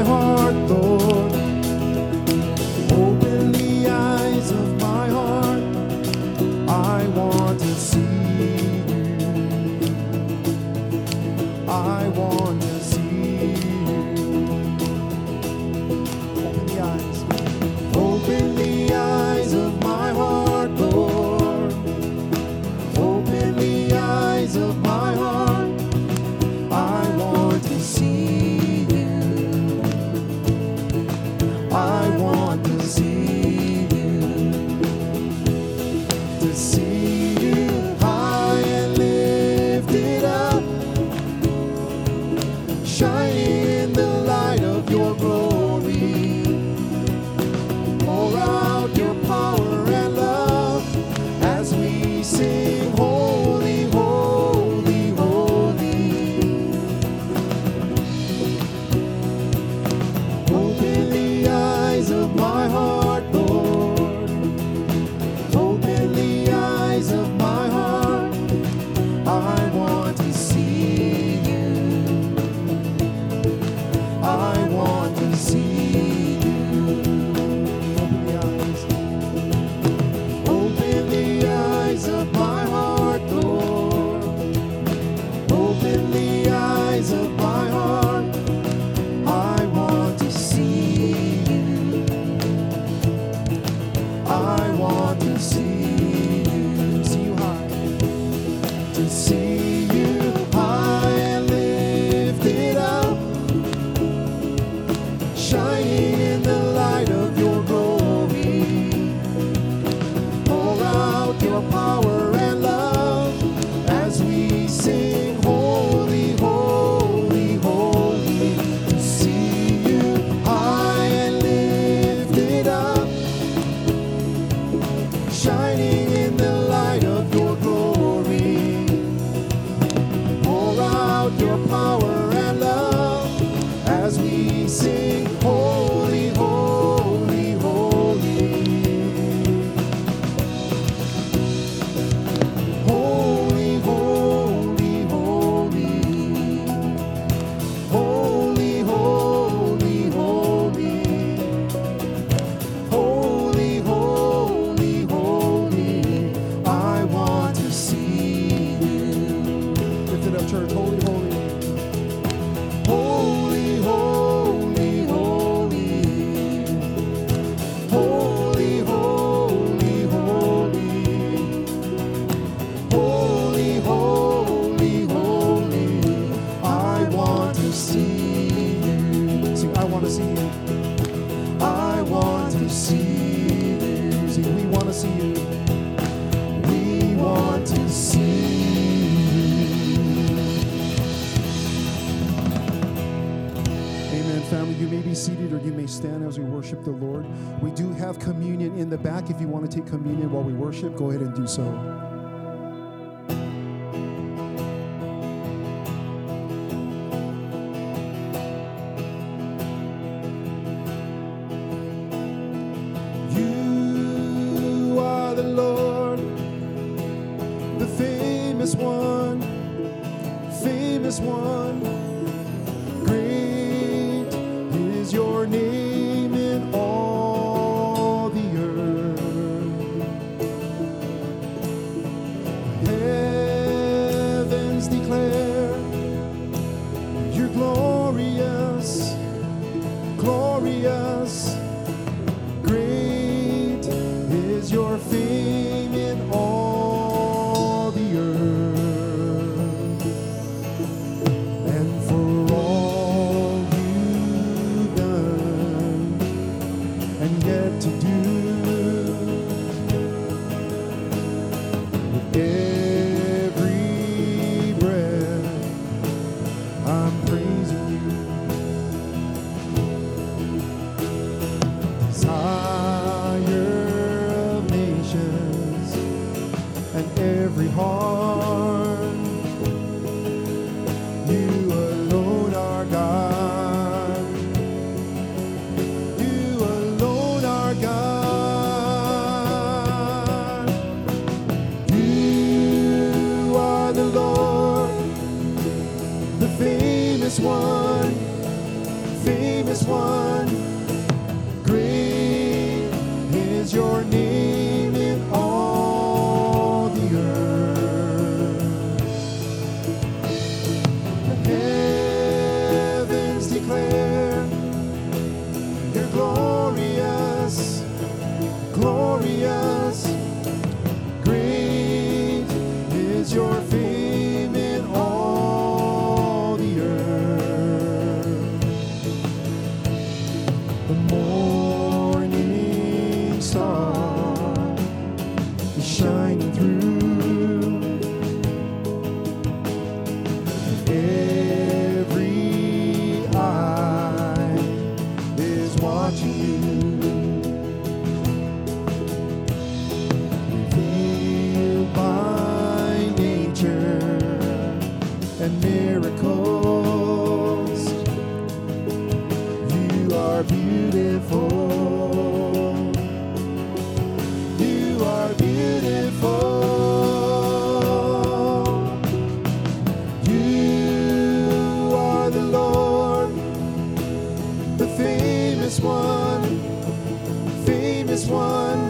my heart, Lord. Open the eyes of my heart. I want to see you. I want to see you. Open the eyes. Open the eyes of my heart, Lord. Open the eyes of my heart. I want to see you. I want to see you. To see you high and lifted up, shining in the light of your glory. Pour out your power and love as we sing, holy, holy, holy. Open the eyes of my heart, Lord. Open the eyes of my heart. I want to see you. I want to see you. Open the eyes. Open the eyes of my heart, Lord. Open the eyes of my heart. I want to see you. I want to see you. See you high. To see you high and lifted up, shining in the light of your glory. Pour out your power and love as we sing, holy, holy, holy. To see you high and lifted up, shining in the light of your glory. Pour out your power and love as we sing, holy, holy, holy. Holy, holy, holy. Holy, holy, holy. Holy, holy, holy. I want to see you. Lift it up, church. Holy, holy. Holy, holy, holy. Holy, holy, holy. Holy, holy, holy. I want to see you. Sing, I want to see you. I want to see you. Sing, we want to see you. We want to see you. Amen, family. You may be seated or you may stand as we worship the Lord. We do have communion in the back. If you want to take communion while we worship, go ahead and do so. You are the Lord, the famous one, famous one. Great is your name in all the earth. Heavens declare you're glorious, glorious. Great is your fame in all the earth. And for all you've done and yet to do, with every breath I'm praising you. Desire of nations and every heart, you alone are God. You alone are God. You are the Lord, the famous one, famous one. glorious. Great is your fame in all the earth. The morning star is shining through. Every eye is watching you. Revealed by nature and miracles, you are beautiful. You are beautiful. You are the Lord, the famous one, famous one.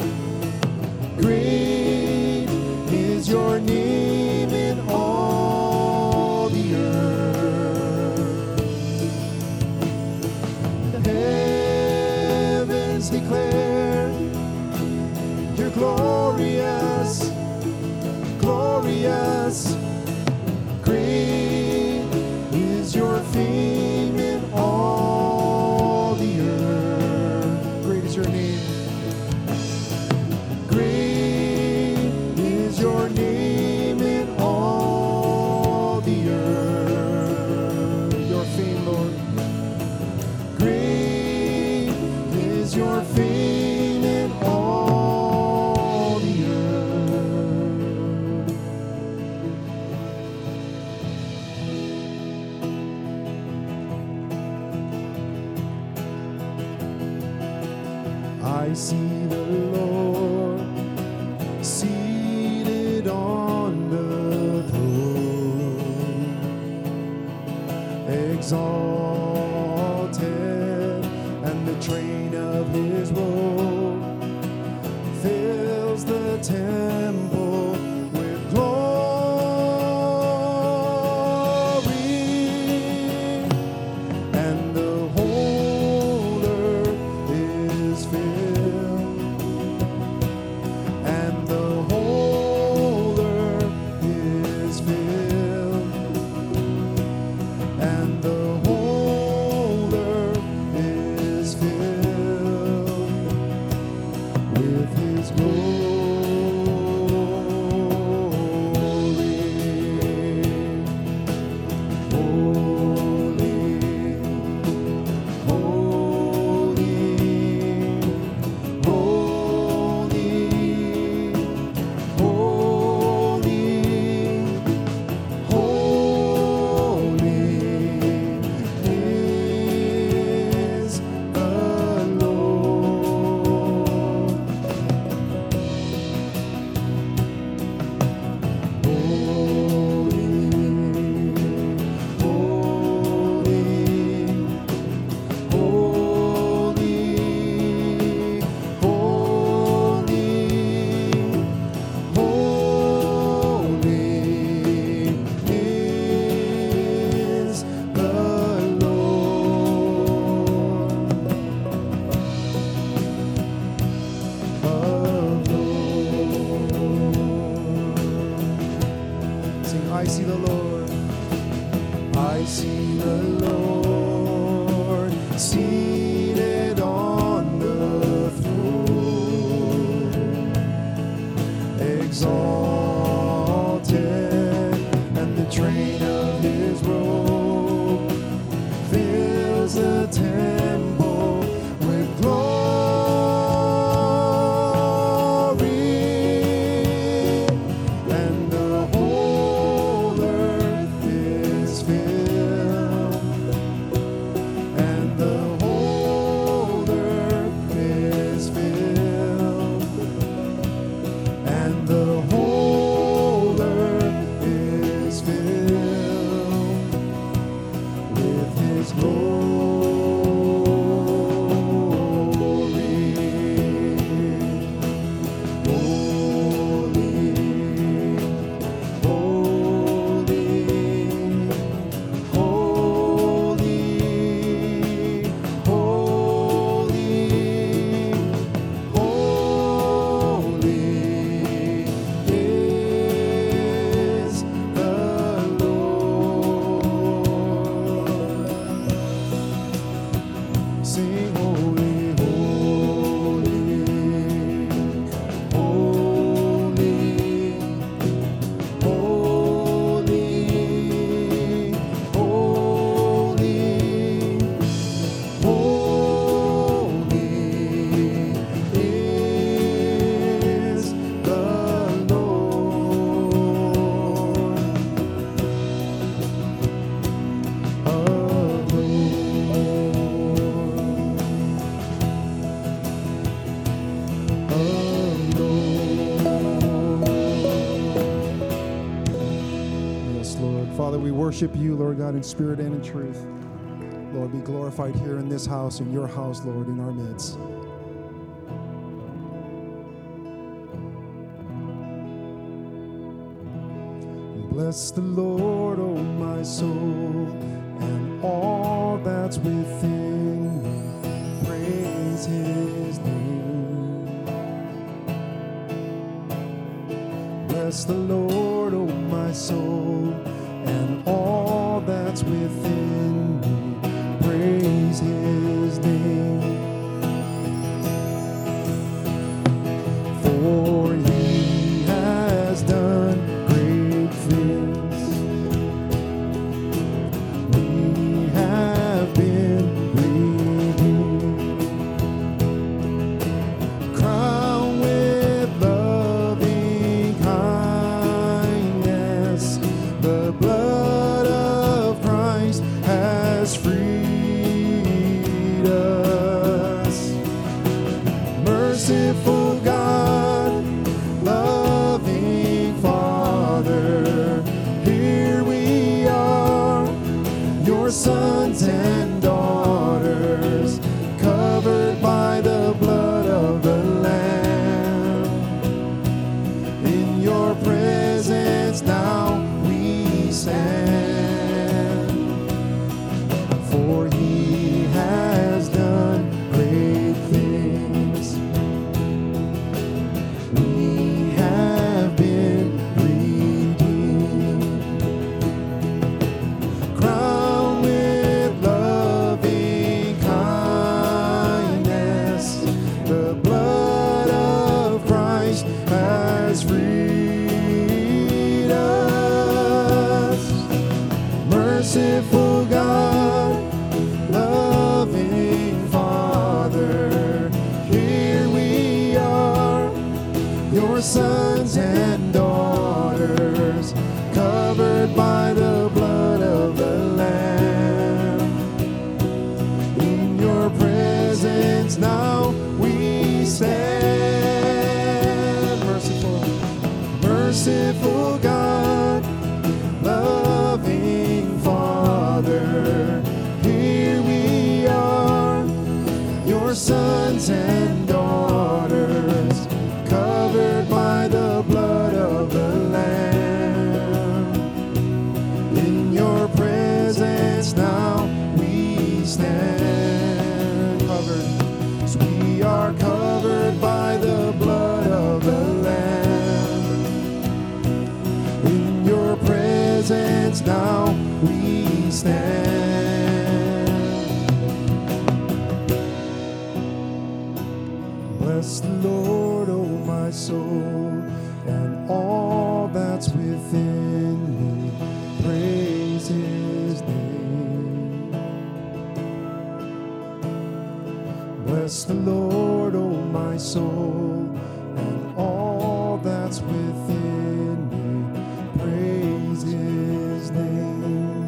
Great is your name in all the earth. The heavens declare you're glorious, glorious. Great is your fame in all the earth. Great is your name. Great is your name in all the earth. Your fame, Lord. Great is your fame in all the earth. I see the Lord seated on the throne, exalted, and the train of his robe fills the temple with glory, and the whole earth is filled, and the whole earth is filled, and the whole we worship you, Lord God, in spirit and in truth. Lord, be glorified here in this house, in your house, Lord, in our midst. Bless the Lord, O my soul, and all that's within me. Praise his name. Bless the Lord, O my soul, and all that's within me. Praise his name. For he has done great things. We have been redeemed, crowned with loving kindness. The blood of Christ has freed us. Merciful God, loving Father, here we are, your sons and daughters, covered by the blood of the Lamb. In your presence now we stand, for he has done great things. We have been redeemed, crowned with loving kindness. The blood of Christ has freed us. Merciful God, loving Father, here we are, your sons and daughters, covered by the blood of the Lamb. In your presence now we stand. Merciful God, loving Father, here we are, your sons and daughters, covered by the blood of the Lamb. In your presence now we stand, covered. So we are covered by the blood of the Lamb. In your presence now we stand. Bless the Lord, O my soul, and all that's within me. Praise his name. Bless the Lord, O my soul, and all that's within me. Praise his name.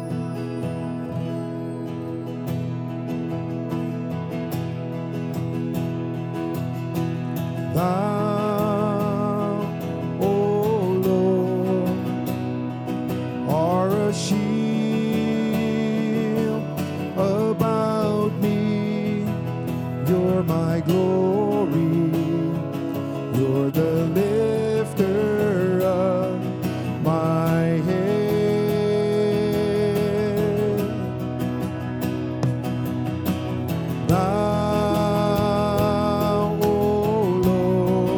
Thou, O Lord, are a shield about me. You're my glory. You're the lifter of my head. Thou, O Lord,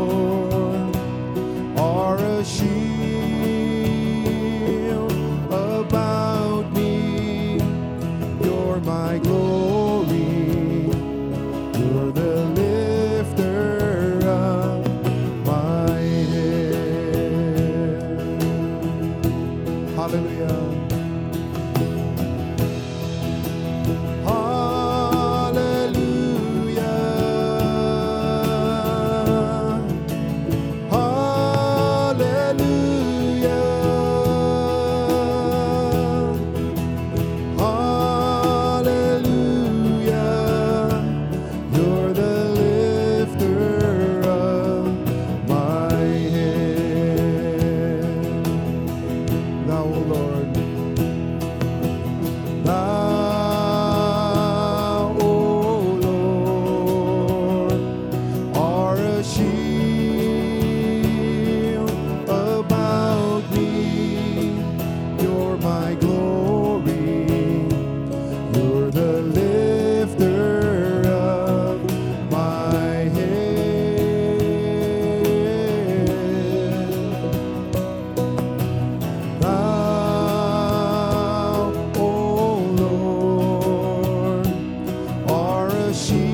shield about me. You're my glory. You're the lifter of my head. Thou, O Lord, are a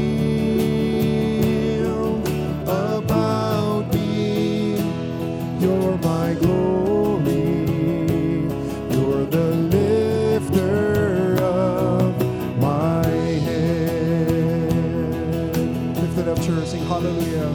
shield about me. You're my glory. You're the lifter of my head. Lift it up, church. Sing hallelujah.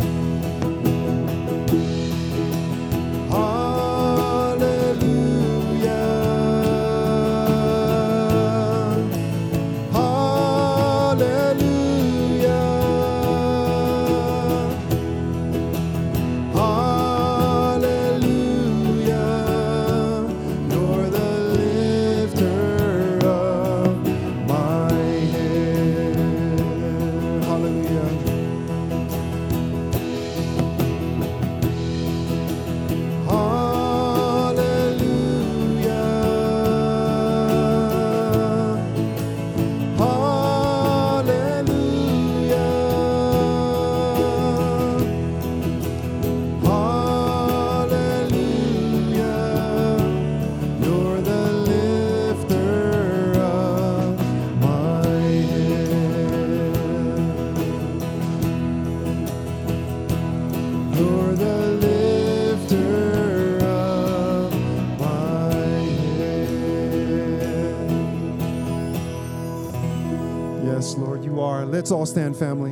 Yes, Lord, you are. Let's all stand, family.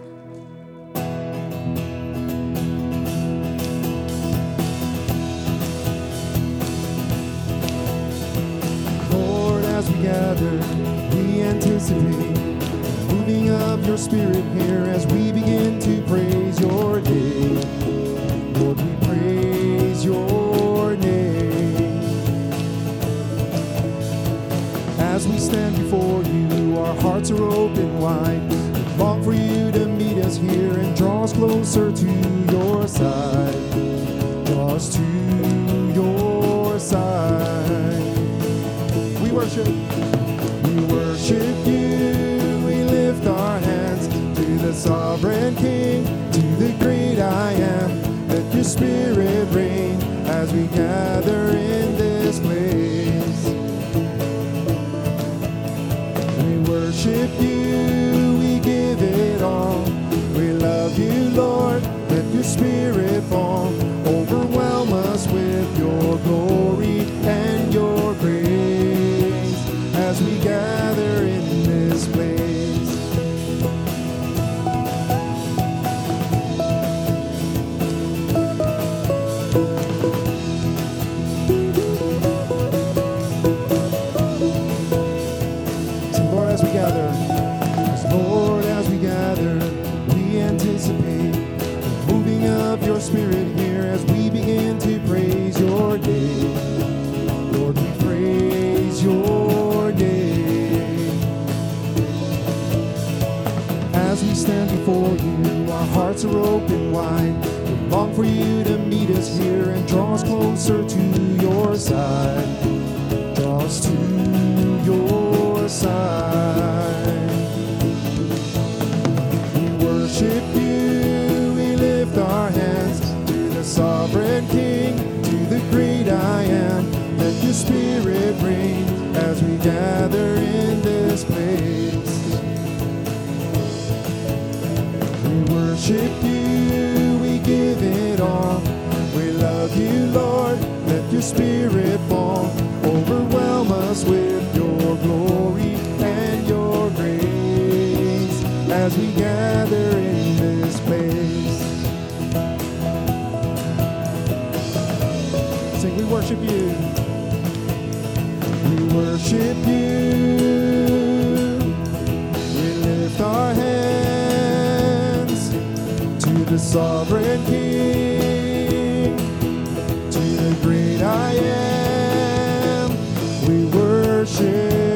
Lord, as we gather, we anticipate the moving of your spirit here as we begin to praise your name. Lord, we praise your name. As we stand before you, our hearts are open wide. We long for you to meet us here and draw us closer to your side. Draw us to your side. We worship you. We lift our hands to the sovereign King, to the great I am. Let your spirit reign as we gather in this place. We worship you, we give it all. We love you, Lord. Let your spirit fall. Overwhelm us with your glory and your praise as we gather in this place. So Lord, as we gather, we anticipate the moving of your spirit here as we begin to praise your name. Lord, we praise your name. As we stand before you, our hearts are open wide. We long for you to meet us here and draw us closer to your side. Draw us to your side. We worship you, we lift our hands to the sovereign King, to the great I am. Let your spirit reign as we gather in this place. We worship you, we give it all. We love you, Lord. Let your spirit fall. Overwhelm us with your glory and your grace as we gather in this place. Sing, we worship you. We worship you. We lift our hands to the sovereign King, to the great I am. We worship